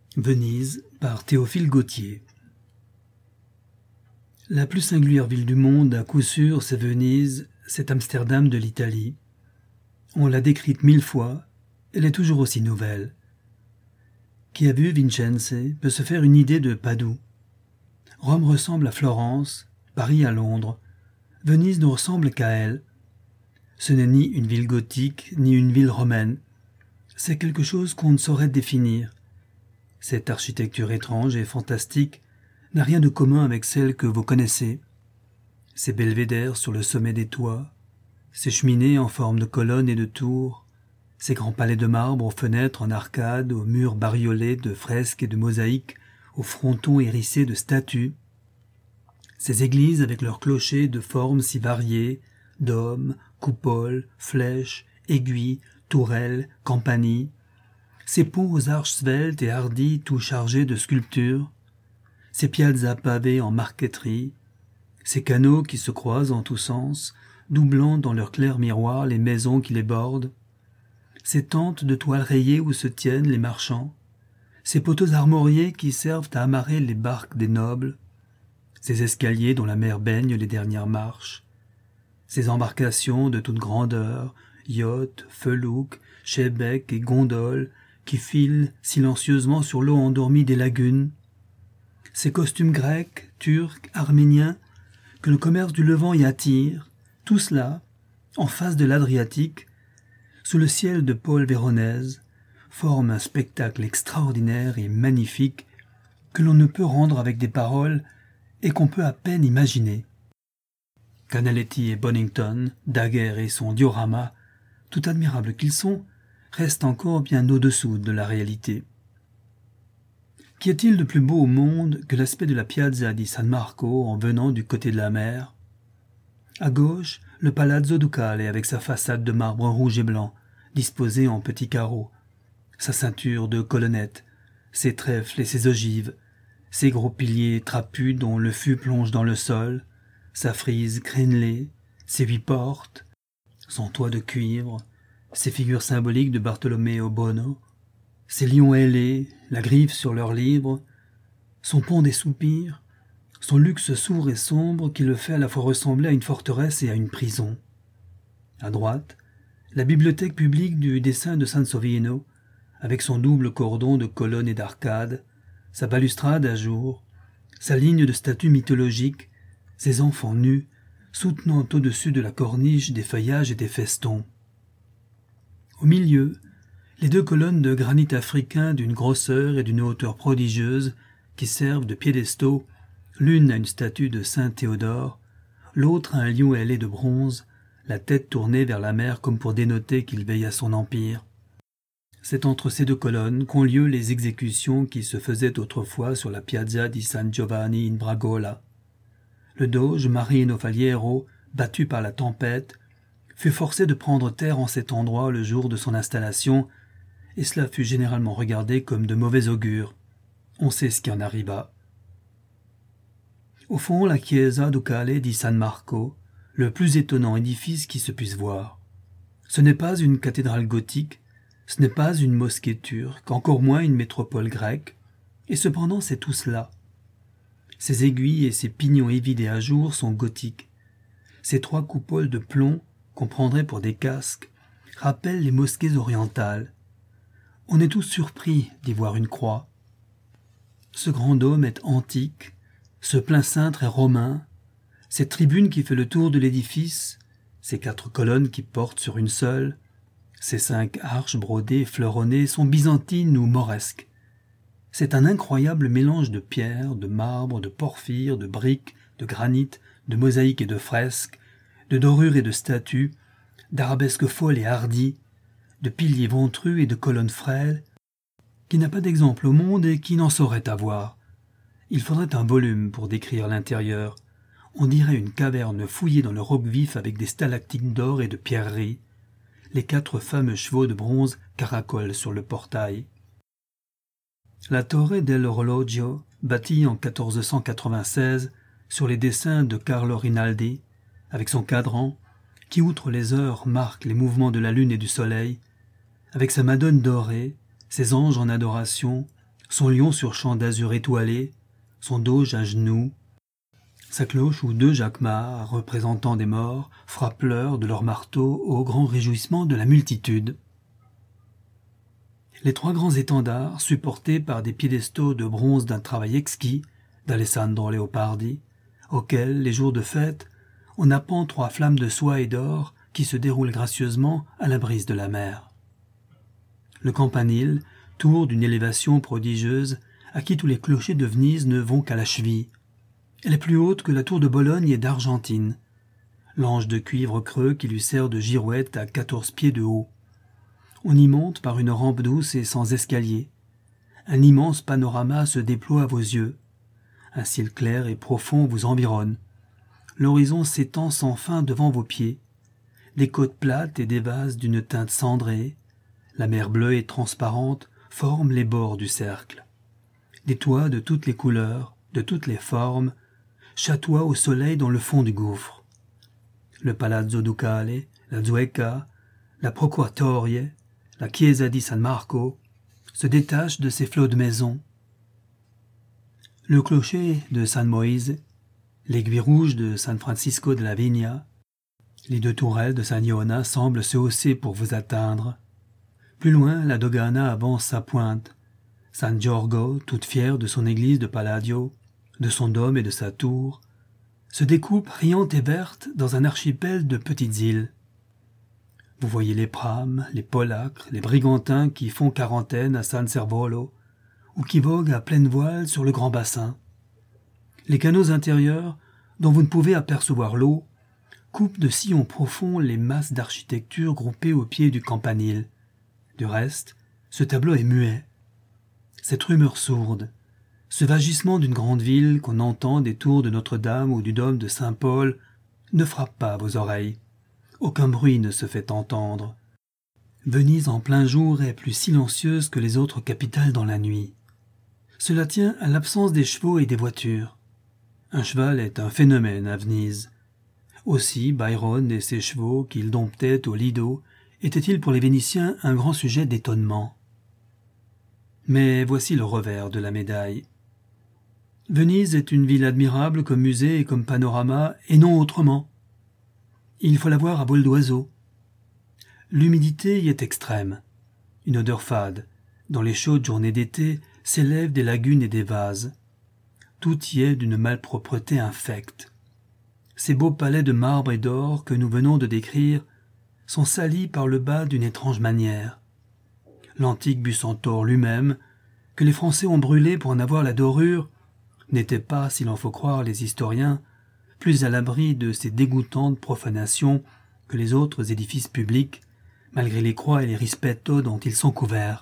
Venise par Théophile Gautier. La plus singulière ville du monde, à coup sûr, c'est Venise, c'est Amsterdam de l'Italie. On l'a décrite 1000 fois, elle est toujours aussi nouvelle. Qui a vu Vincennes peut se faire une idée de Padoue. Rome ressemble à Florence, Paris à Londres. Venise ne ressemble qu'à elle. Ce n'est ni une ville gothique, ni une ville romaine. C'est quelque chose qu'on ne saurait définir. Cette architecture étrange et fantastique n'a rien de commun avec celle que vous connaissez. Ces belvédères sur le sommet des toits, ces cheminées en forme de colonnes et de tours, ces grands palais de marbre aux fenêtres en arcades, aux murs bariolés de fresques et de mosaïques, aux frontons hérissés de statues, ces églises avec leurs clochers de formes si variées, dômes, coupoles, flèches, aiguilles, tourelles, campanilles, ces ponts aux arches sveltes et hardies tout chargés de sculptures, ces piazzas pavées en marqueterie, ces canaux qui se croisent en tous sens, doublant dans leurs clairs miroirs les maisons qui les bordent, ces tentes de toile rayées où se tiennent les marchands, ces poteaux armoriés qui servent à amarrer les barques des nobles, ces escaliers dont la mer baigne les dernières marches, ces embarcations de toute grandeur, yachts, felouks, shebeks et gondoles qui filent silencieusement sur l'eau endormie des lagunes, ces costumes grecs, turcs, arméniens, que le commerce du Levant y attire, tout cela, en face de l'Adriatique, sous le ciel de Paul Véronèse, forme un spectacle extraordinaire et magnifique que l'on ne peut rendre avec des paroles et qu'on peut à peine imaginer. Canaletti et Bonington, Daguerre et son diorama, tout admirables qu'ils sont, restent encore bien au-dessous de la réalité. Qu'y a-t-il de plus beau au monde que l'aspect de la Piazza di San Marco en venant du côté de la mer? À gauche, le Palazzo Ducale avec sa façade de marbre rouge et blanc, disposée en petits carreaux, sa ceinture de colonnettes, ses trèfles et ses ogives, ses gros piliers trapus dont le fût plonge dans le sol, sa frise crénelée, ses 8 portes, son toit de cuivre, ses figures symboliques de Bartolomeo Bono, ses lions ailés, la griffe sur leurs livres, son pont des soupirs, son luxe sourd et sombre qui le fait à la fois ressembler à une forteresse et à une prison. À droite, la bibliothèque publique du dessin de Sansovino, avec son double cordon de colonnes et d'arcades, sa balustrade à jour, sa ligne de statues mythologiques, ses enfants nus, soutenant au-dessus de la corniche des feuillages et des festons. Au milieu, les 2 colonnes de granit africain d'une grosseur et d'une hauteur prodigieuse qui servent de piédestaux, l'une à une statue de saint Théodore, l'autre à un lion ailé de bronze, la tête tournée vers la mer comme pour dénoter qu'il veille à son empire. C'est entre ces 2 colonnes qu'ont lieu les exécutions qui se faisaient autrefois sur la Piazza di San Giovanni in Bragola. Le doge Marino Faliero, battu par la tempête, fut forcé de prendre terre en cet endroit le jour de son installation, et cela fut généralement regardé comme de mauvais augure. On sait ce qui en arriva. Au fond, la Chiesa Ducale di San Marco, le plus étonnant édifice qui se puisse voir. Ce n'est pas une cathédrale gothique, ce n'est pas une mosquée turque, encore moins une métropole grecque, et cependant c'est tout cela. Ses aiguilles et ses pignons évidés à jour sont gothiques. Ces 3 coupoles de plomb, qu'on prendrait pour des casques, rappellent les mosquées orientales. On est tous surpris d'y voir une croix. Ce grand dôme est antique, ce plein cintre est romain, cette tribune qui fait le tour de l'édifice, ces 4 colonnes qui portent sur une seule, ces 5 arches brodées et fleuronnées sont byzantines ou mauresques. C'est un incroyable mélange de pierre, de marbre, de porphyre, de briques, de granit, de mosaïques et de fresques, de dorures et de statues, d'arabesques folles et hardies, de piliers ventrus et de colonnes frêles, qui n'a pas d'exemple au monde et qui n'en saurait avoir. Il faudrait un volume pour décrire l'intérieur. On dirait une caverne fouillée dans le roc vif avec des stalactites d'or et de pierreries. Les 4 fameux chevaux de bronze caracolent sur le portail. La Torre dell'Orologio, bâtie en 1496 sur les dessins de Carlo Rinaldi, avec son cadran, qui outre les heures marque les mouvements de la lune et du soleil, avec sa Madone dorée, ses anges en adoration, son lion sur champ d'azur étoilé, son doge à genoux, sa cloche où 2 jacquemart, représentant des morts, frappent l'heure de leur marteau au grand réjouissement de la multitude. Les 3 grands étendards, supportés par des piédestaux de bronze d'un travail exquis, d'Alessandro Leopardi, auxquels, les jours de fête, on append 3 flammes de soie et d'or qui se déroulent gracieusement à la brise de la mer. Le campanile, tour d'une élévation prodigieuse, à qui tous les clochers de Venise ne vont qu'à la cheville. Elle est plus haute que la tour de Bologne et d'Argentine. L'ange de cuivre creux qui lui sert de girouette à 14 pieds de haut. On y monte par une rampe douce et sans escalier. Un immense panorama se déploie à vos yeux. Un ciel clair et profond vous environne. L'horizon s'étend sans fin devant vos pieds. Des côtes plates et des vases d'une teinte cendrée. La mer bleue et transparente forment les bords du cercle. Des toits de toutes les couleurs, de toutes les formes, chatoient au soleil dans le fond du gouffre. Le Palazzo Ducale, la Zuecca, la Procuratorie, la Chiesa di San Marco se détachent de ces flots de maisons. Le clocher de San Moise, l'aiguille rouge de San Francisco de la Vigna, les 2 tourelles de San Iona semblent se hausser pour vous atteindre. Plus loin, la Dogana avance sa pointe. San Giorgio, toute fière de son église de Palladio, de son dôme et de sa tour, se découpe riante et verte dans un archipel de petites îles. Vous voyez les prames, les polacres, les brigantins qui font quarantaine à San Servolo, ou qui voguent à pleine voile sur le grand bassin. Les canaux intérieurs, dont vous ne pouvez apercevoir l'eau, coupent de sillons profonds les masses d'architecture groupées au pied du campanile. Du reste, ce tableau est muet. Cette rumeur sourde, ce vagissement d'une grande ville qu'on entend des tours de Notre-Dame ou du dôme de Saint-Paul ne frappe pas vos oreilles. Aucun bruit ne se fait entendre. Venise en plein jour est plus silencieuse que les autres capitales dans la nuit. Cela tient à l'absence des chevaux et des voitures. Un cheval est un phénomène à Venise. Aussi Byron et ses chevaux qu'il domptait au Lido étaient-ils pour les Vénitiens un grand sujet d'étonnement. Mais voici le revers de la médaille. Venise est une ville admirable comme musée et comme panorama, et non autrement. Il faut la voir à vol d'oiseau. L'humidité y est extrême. Une odeur fade, dans les chaudes journées d'été, s'élève des lagunes et des vases. Tout y est d'une malpropreté infecte. Ces beaux palais de marbre et d'or que nous venons de décrire sont salis par le bas d'une étrange manière. L'antique Bucentaure lui-même, que les Français ont brûlé pour en avoir la dorure, n'était pas, s'il en faut croire les historiens, plus à l'abri de ces dégoûtantes profanations que les autres édifices publics, malgré les croix et les rispettos dont ils sont couverts.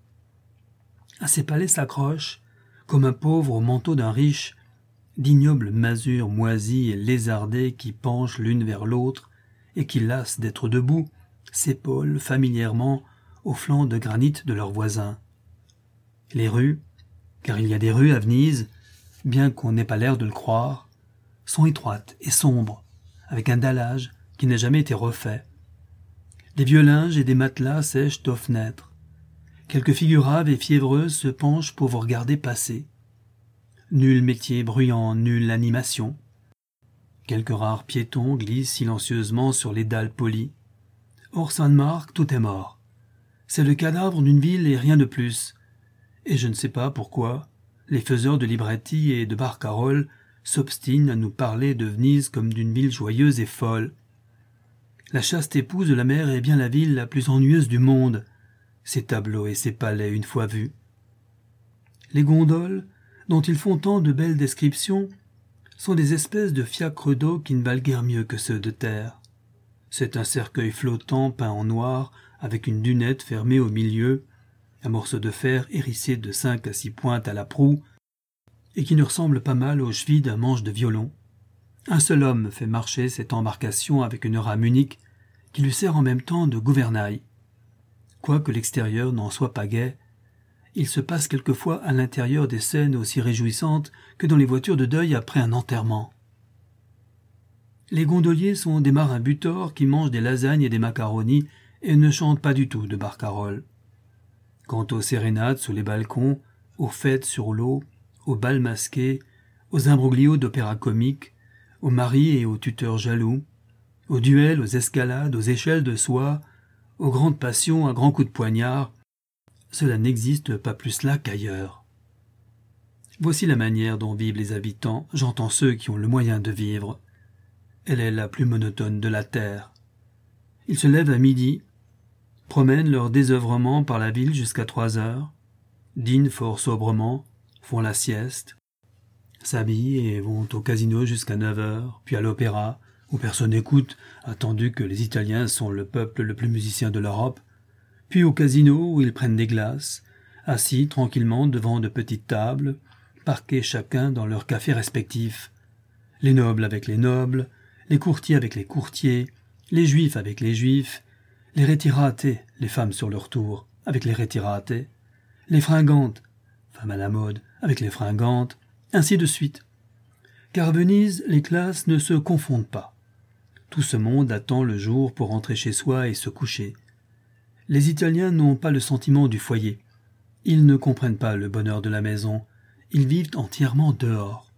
À ces palais s'accrochent, comme un pauvre au manteau d'un riche, d'ignobles masures moisies et lézardées qui penchent l'une vers l'autre et qui, lassent d'être debout, s'épaulent familièrement aux flancs de granit de leurs voisins. Les rues, car il y a des rues à Venise, bien qu'on n'ait pas l'air de le croire, sont étroites et sombres, avec un dallage qui n'a jamais été refait. Des vieux linges et des matelas sèchent aux fenêtres. Quelques figures raves et fiévreuses se penchent pour vous regarder passer. Nul métier bruyant, nulle animation. Quelques rares piétons glissent silencieusement sur les dalles polies. Hors Sainte-Marc, tout est mort. C'est le cadavre d'une ville et rien de plus. Et je ne sais pas pourquoi les faiseurs de libretti et de barcaroles s'obstinent à nous parler de Venise comme d'une ville joyeuse et folle. La chaste épouse de la mer est bien la ville la plus ennuyeuse du monde, ses tableaux et ses palais une fois vus. Les gondoles, dont ils font tant de belles descriptions, sont des espèces de fiacres d'eau qui ne valent guère mieux que ceux de terre. C'est un cercueil flottant peint en noir, avec une dunette fermée au milieu, un morceau de fer hérissé de 5 à 6 pointes à la proue, et qui ne ressemble pas mal aux chevilles d'un manche de violon. Un seul homme fait marcher cette embarcation avec une rame unique, qui lui sert en même temps de gouvernail. Quoique l'extérieur n'en soit pas gai, il se passe quelquefois à l'intérieur des scènes aussi réjouissantes que dans les voitures de deuil après un enterrement. Les gondoliers sont des marins butors qui mangent des lasagnes et des macaronis et ne chantent pas du tout de barcaroles. Quant aux sérénades sous les balcons, aux fêtes sur l'eau, aux bals masqués, aux imbroglios d'opéra comique, aux maris et aux tuteurs jaloux, aux duels, aux escalades, aux échelles de soie, aux grandes passions à grands coups de poignard, cela n'existe pas plus là qu'ailleurs. Voici la manière dont vivent les habitants, j'entends ceux qui ont le moyen de vivre. Elle est la plus monotone de la terre. Ils se lèvent à midi, promènent leur désœuvrement par la ville jusqu'à 3 heures, dînent fort sobrement, font la sieste, s'habillent et vont au casino jusqu'à 9 heures, puis à l'opéra, où personne n'écoute, attendu que les Italiens sont le peuple le plus musicien de l'Europe, puis au casino où ils prennent des glaces, assis tranquillement devant de petites tables, parqués chacun dans leur café respectif, les nobles avec les nobles, les courtiers avec les courtiers, les juifs avec les juifs, les retirate, les femmes sur leur tour, avec les retirate, les fringantes, femmes à la mode, avec les fringantes, ainsi de suite. Car à Venise, les classes ne se confondent pas. Tout ce monde attend le jour pour rentrer chez soi et se coucher. Les Italiens n'ont pas le sentiment du foyer. Ils ne comprennent pas le bonheur de la maison. Ils vivent entièrement dehors.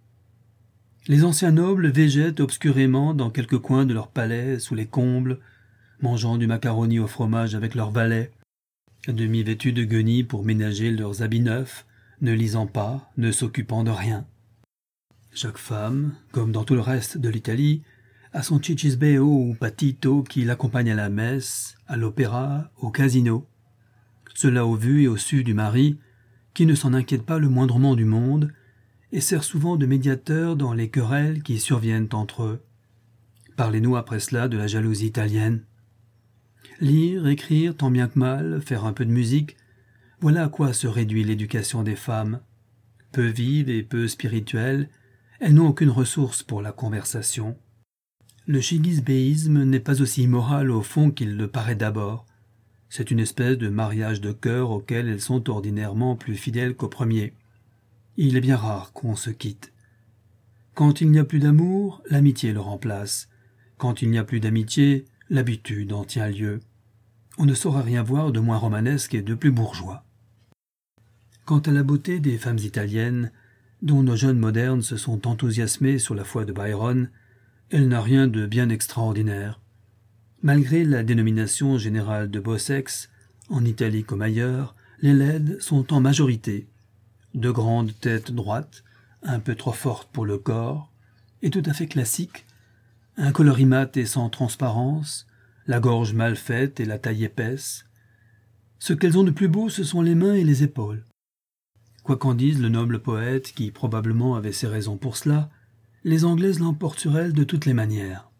Les anciens nobles végètent obscurément dans quelques coins de leur palais, sous les combles, mangeant du macaroni au fromage avec leurs valets, demi-vêtus de guenilles pour ménager leurs habits neufs, ne lisant pas, ne s'occupant de rien. Chaque femme, comme dans tout le reste de l'Italie, a son cicisbeo ou patito qui l'accompagne à la messe, à l'opéra, au casino. Cela au vu et au su du mari, qui ne s'en inquiète pas le moindrement du monde, et sert souvent de médiateur dans les querelles qui surviennent entre eux. Parlez-nous après cela de la jalousie italienne. Lire, écrire, tant bien que mal, faire un peu de musique, voilà à quoi se réduit l'éducation des femmes. Peu vives et peu spirituelles, elles n'ont aucune ressource pour la conversation. Le chigisbéisme n'est pas aussi immoral au fond qu'il le paraît d'abord. C'est une espèce de mariage de cœur auquel elles sont ordinairement plus fidèles qu'au premier. Il est bien rare qu'on se quitte. Quand il n'y a plus d'amour, l'amitié le remplace. Quand il n'y a plus d'amitié, l'habitude en tient lieu. On ne saura rien voir de moins romanesque et de plus bourgeois. Quant à la beauté des femmes italiennes, dont nos jeunes modernes se sont enthousiasmés sur la foi de Byron, elle n'a rien de bien extraordinaire. Malgré la dénomination générale de beau sexe, en Italie comme ailleurs, les laides sont en majorité. De grandes têtes droites, un peu trop fortes pour le corps, et tout à fait classiques, un coloris mat et sans transparence, la gorge mal faite et la taille épaisse. Ce qu'elles ont de plus beau, ce sont les mains et les épaules. Quoi qu'en dise le noble poète, qui probablement avait ses raisons pour cela, les Anglaises l'emportent sur elles de toutes les manières.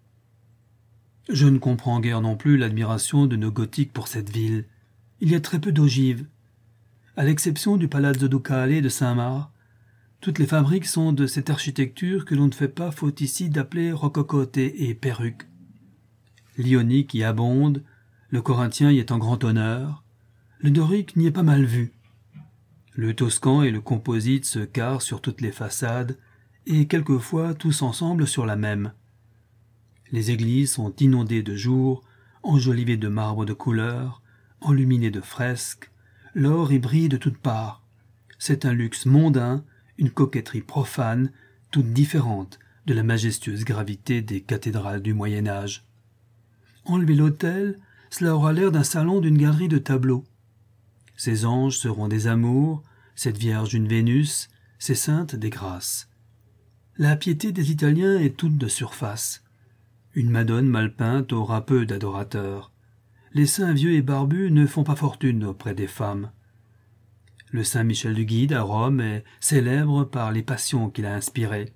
Je ne comprends guère non plus l'admiration de nos gothiques pour cette ville. Il y a très peu d'ogives. À l'exception du Palazzo Ducale de Saint-Marc, toutes les fabriques sont de cette architecture que l'on ne fait pas faute ici d'appeler rococote et perruque. L'ionique y abonde, le corinthien y est en grand honneur, le dorique n'y est pas mal vu. Le toscan et le composite se carrent sur toutes les façades, et quelquefois tous ensemble sur la même. Les églises sont inondées de jour, enjolivées de marbre de couleur, enluminées de fresques, l'or y brille de toutes parts. C'est un luxe mondain, une coquetterie profane, toute différente de la majestueuse gravité des cathédrales du Moyen-Âge. Enlevez l'autel, cela aura l'air d'un salon d'une galerie de tableaux. Ces anges seront des amours, cette Vierge une Vénus, ces saintes des grâces. La piété des Italiens est toute de surface. Une Madone mal peinte aura peu d'adorateurs. Les saints vieux et barbus ne font pas fortune auprès des femmes. Le saint Michel du Guide à Rome est célèbre par les passions qu'il a inspirées.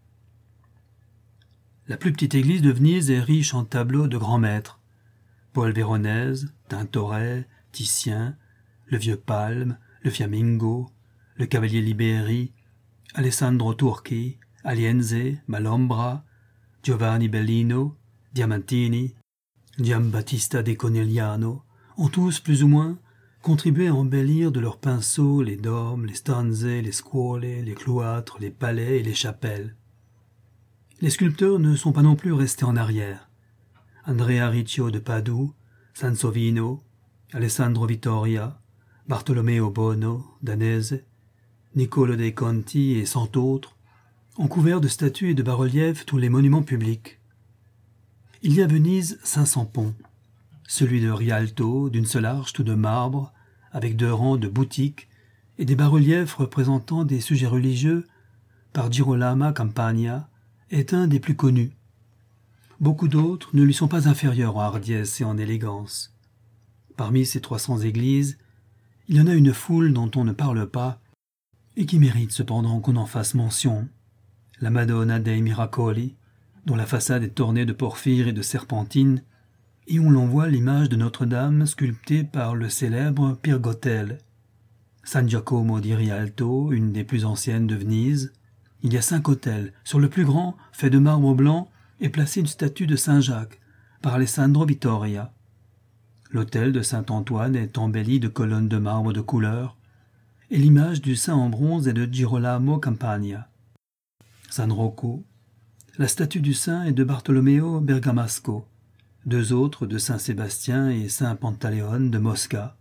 La plus petite église de Venise est riche en tableaux de grands maîtres. Paul Véronèse, Tintoret, Titien, le vieux Palme, le Fiammingo, le cavalier Liberi, Alessandro Turchi, Alienze, Malombra, Giovanni Bellino, Diamantini, Giambattista de Conegliano ont tous, plus ou moins, contribué à embellir de leurs pinceaux les dômes, les stanze, les scuole, les cloîtres, les palais et les chapelles. Les sculpteurs ne sont pas non plus restés en arrière. Andrea Riccio de Padoue, Sansovino, Alessandro Vittoria, Bartolomeo Bono, Danese, Niccolo dei Conti et cent autres, ont couvert de statues et de bas-reliefs tous les monuments publics. Il y a à Venise 500 ponts. Celui de Rialto, d'une seule arche tout de marbre, avec 2 rangs de boutiques et des bas-reliefs représentant des sujets religieux par Girolamo Campagna, est un des plus connus. Beaucoup d'autres ne lui sont pas inférieurs en hardiesse et en élégance. Parmi ces 300 églises, il y en a une foule dont on ne parle pas et qui mérite cependant qu'on en fasse mention. La Madonna dei Miracoli, dont la façade est ornée de porphyre et de serpentine, et où l'on voit l'image de Notre-Dame sculptée par le célèbre Pirgotel. San Giacomo di Rialto, une des plus anciennes de Venise. Il y a 5 autels. Sur le plus grand, fait de marbre blanc, est placée une statue de Saint Jacques, par Alessandro Vittoria. L'autel de Saint-Antoine est embelli de colonnes de marbre de couleur, et l'image du saint en bronze est de Girolamo Campagna. San Rocco. La statue du saint est de Bartolomeo Bergamasco, 2 autres de Saint Sébastien et Saint Pantaleone de Mosca.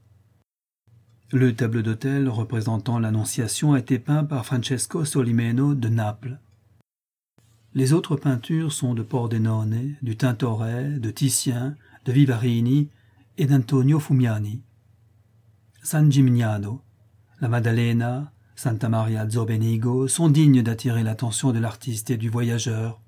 Le tableau d'autel représentant l'Annonciation a été peint par Francesco Solimeno de Naples. Les autres peintures sont de Pordenone, du Tintoret, de Titien, de Vivarini et d'Antonio Fumiani. San Gimignano, la Maddalena, Santa Maria Zobenigo sont dignes d'attirer l'attention de l'artiste et du voyageur.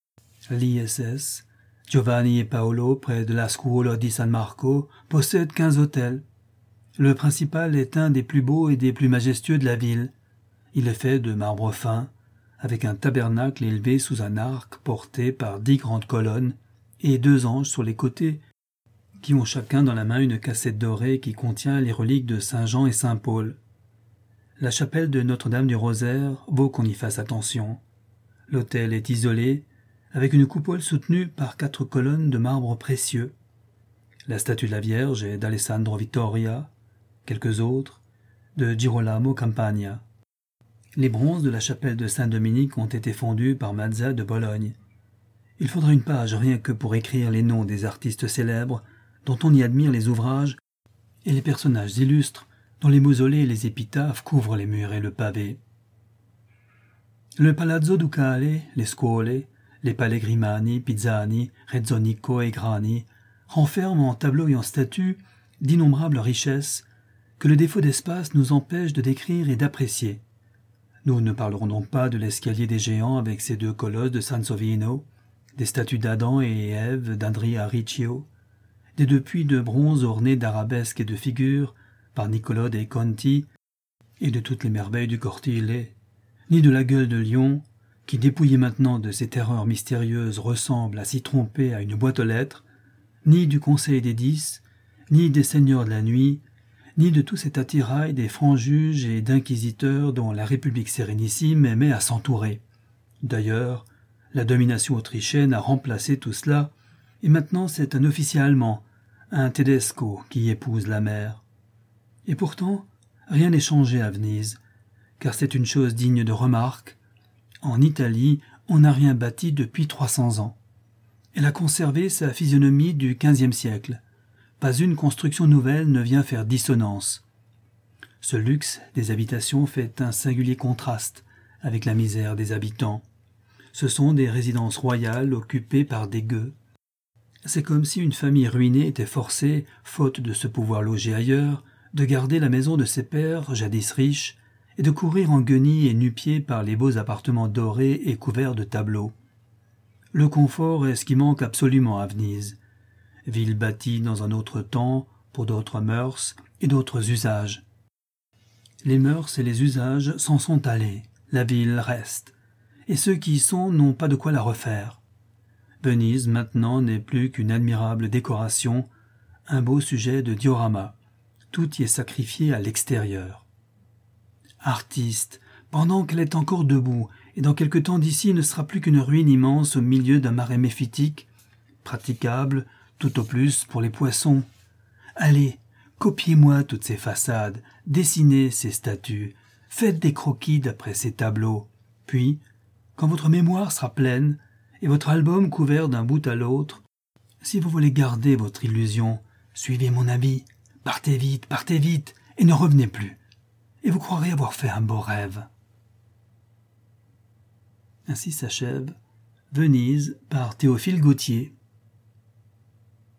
L'ISS, Giovanni et Paolo, près de la Scuola di San Marco, possèdent 15 autels. Le principal est un des plus beaux et des plus majestueux de la ville. Il est fait de marbre fin, avec un tabernacle élevé sous un arc porté par 10 grandes colonnes et 2 anges sur les côtés, qui ont chacun dans la main une cassette dorée qui contient les reliques de Saint Jean et Saint Paul. La chapelle de Notre-Dame du Rosaire vaut qu'on y fasse attention. L'autel est isolé, avec une coupole soutenue par 4 colonnes de marbre précieux. La statue de la Vierge est d'Alessandro Vittoria, quelques autres, de Girolamo Campagna. Les bronzes de la chapelle de Saint-Dominique ont été fondus par Mazza de Bologne. Il faudra une page rien que pour écrire les noms des artistes célèbres dont on y admire les ouvrages et les personnages illustres dont les mausolées et les épitaphes couvrent les murs et le pavé. Le Palazzo Ducale, les Scuole, les Palais Grimani, Pisani, Rezzonico et Grani renferment en tableaux et en statues d'innombrables richesses que le défaut d'espace nous empêche de décrire et d'apprécier. Nous ne parlerons donc pas de l'escalier des géants avec ses 2 colosses de Sansovino, des statues d'Adam et Ève d'Andrea Riccio, des 2 puits de bronze ornés d'arabesques et de figures par Niccolo dei Conti et de toutes les merveilles du Cortile, ni de la gueule de lion qui, dépouillée maintenant de ses terreurs mystérieuses, ressemble à s'y tromper à une boîte aux lettres, ni du Conseil des 10, ni des Seigneurs de la Nuit, ni de tout cet attirail des francs-juges et d'inquisiteurs dont la République sérénissime aimait à s'entourer. D'ailleurs, la domination autrichienne a remplacé tout cela, et maintenant c'est un officier allemand, un Tedesco, qui épouse la mer. Et pourtant, rien n'est changé à Venise, car c'est une chose digne de remarque. En Italie, on n'a rien bâti depuis 300 ans. Elle a conservé sa physionomie du XVe siècle. Pas une construction nouvelle ne vient faire dissonance. Ce luxe des habitations fait un singulier contraste avec la misère des habitants. Ce sont des résidences royales occupées par des gueux. C'est comme si une famille ruinée était forcée, faute de se pouvoir loger ailleurs, de garder la maison de ses pères, jadis riches, et de courir en guenilles et nu-pieds par les beaux appartements dorés et couverts de tableaux. Le confort est ce qui manque absolument à Venise. Ville bâtie dans un autre temps, pour d'autres mœurs et d'autres usages. Les mœurs et les usages s'en sont allés, la ville reste, et ceux qui y sont n'ont pas de quoi la refaire. Venise, maintenant, n'est plus qu'une admirable décoration, un beau sujet de diorama. Tout y est sacrifié à l'extérieur. Artiste, pendant qu'elle est encore debout, et dans quelque temps d'ici ne sera plus qu'une ruine immense au milieu d'un marais méphitique, praticable, tout au plus pour les poissons. Allez, copiez-moi toutes ces façades, dessinez ces statues, faites des croquis d'après ces tableaux. Puis, quand votre mémoire sera pleine, et votre album couvert d'un bout à l'autre, si vous voulez garder votre illusion, suivez mon avis, partez vite, et ne revenez plus, et vous croirez avoir fait un beau rêve. » Ainsi s'achève Venise par Théophile Gautier.